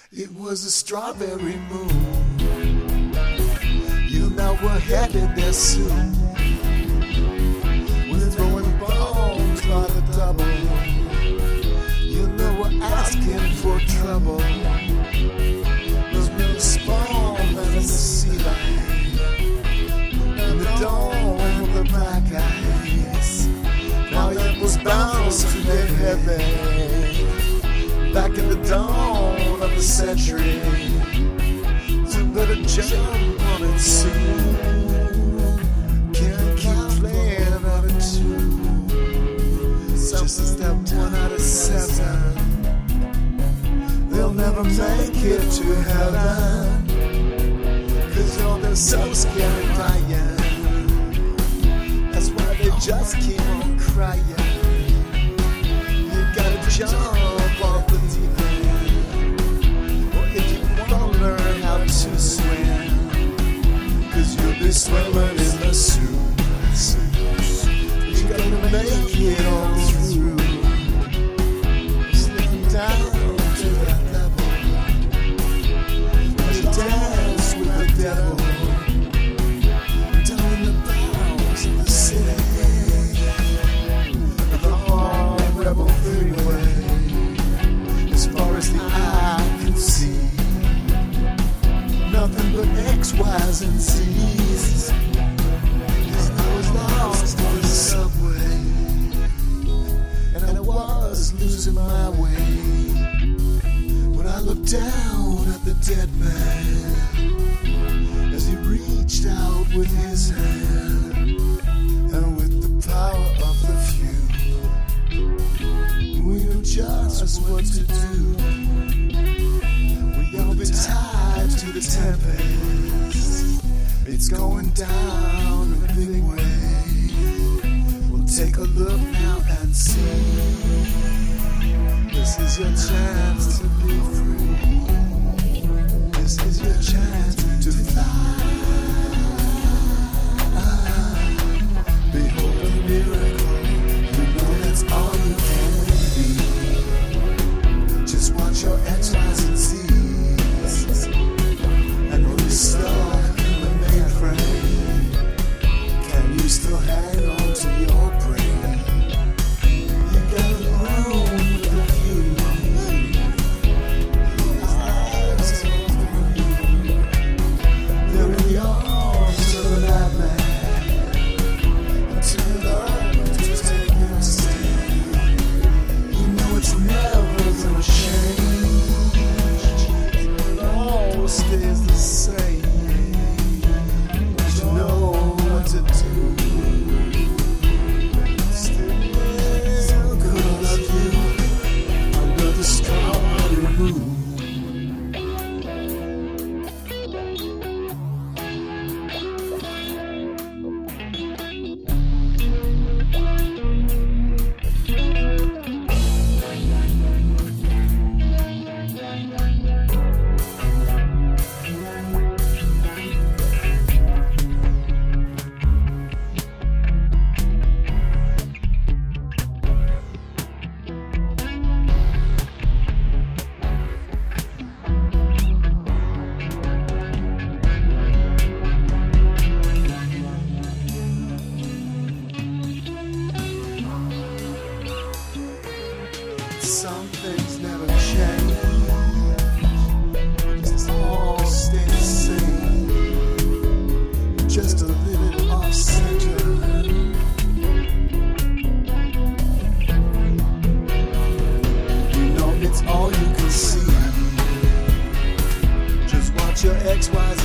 It was a strawberry moon. You know we're headed there soon. We're throwing bombs by the double. You know we're asking for trouble. There's no spawn and the sea light and the dawn of the black eyes. Now it was bouncing in heaven back in the dawn of the century. You better jump on it soon. Can't keep playing out of tune. Just as that 1 out of 7. They'll never make it to heaven, 'cause oh, they're so scared of dying. That's why they just keep on crying. You gotta jump off the deep end, or if you wanna learn how to swim, 'cause you'll be swimming in the soup. You gotta make it all through, slipping down to that level. You dance with the devil down in the bowels of the city. The hard rebel freeway, as far as the eye can see, nothing but X, Y's, and Z's. I was lost on the subway, and I was losing my way, when I looked down at the dead man, as he reached out with his hand, and with the power of the few, we knew just what to do. We all been tied to the tempest. It's going down in a big way. We'll take a look now and see. This is your chance to be free. This is your chance to fly. Behold a miracle. You know that's all you can be. Just watch your X, Y's, and Z's, and when you're stuck in the mainframe, can you still hang on to your brain? You got a room with a view. Eyes on you. They're in the arms of an madman. Until love just take your stand. You know it's never gonna change. It all stays the same. But you know what to do. Still gonna love you under the strawberry moon. Some things never change. It's all stay the same. Just a little off center. You know it's all you can see. Just watch your X, Y,